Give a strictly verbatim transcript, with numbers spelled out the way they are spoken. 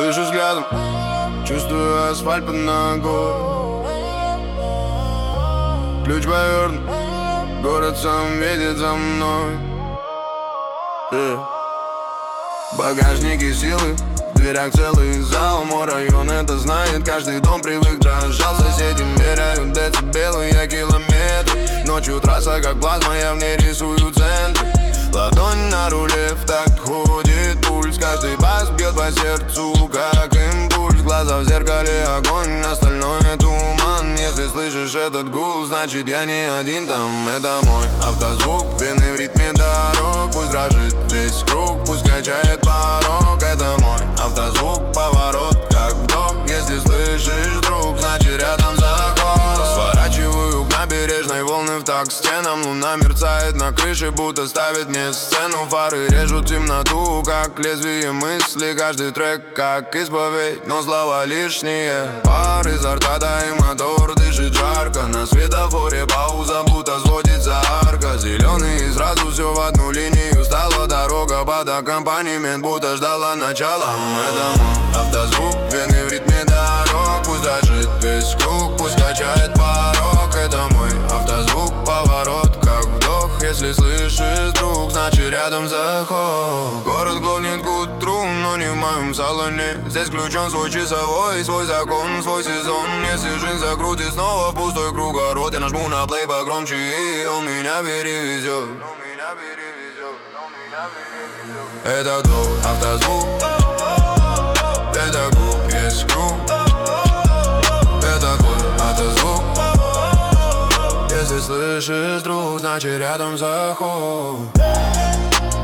слышу взглядом, чувствую асфальт под ногой. Ключ повернут, город сам едет за мной. yeah. Багажники силы, в дверях целый зал. Мой район это знает, каждый дом привык, дрожал. Соседи меряют децибелы, я километры. Ночью трасса как плазма, я в ней рисую центры. Ладонь на руле, в такт ходит пульс. Каждый бас бьет по сердцу, как импульс. Глаза в зеркале, огонь, остальное туман. Если слышишь этот гул, значит я не один там. Это мой автозвук, вены в ритме дорог. Пусть дрожит весь круг, пусть качает порог. Это мой автозвук, поворот, как вдох. Если слышишь друг, значит рядом заход. Сворачиваю к набережной, волны в такт стенам. Луна мерцает на крыше, будто ставит мне сцену. Фары режут темноту, как лезвие мысли. Каждый трек как исповедь, но слова лишние. Пар изо рта, да и мотор дышит жарко. На светофоре пауза, будто сводится арка. Зеленый и сразу все в одну линию. Стала дорога под аккомпанемент, будто ждала начала. Это мой автозвук, вены в ритме дорог. Пусть дрожит весь круг, пусть качает порог. Это мой автозвук, поворот, как вдох. Если слышишь друг, значит рядом заход. Город клонит к утру, но не в моем салоне. Здесь включен свой часовой, свой закон, свой сезон. Если жизнь закрутит снова в пустой круговорот, я нажму на плей погромче, и он меня перевезет. Это твой автозвук, это круг, есть круг. Это твой автозвук. Если слышишь друг, значит рядом заход.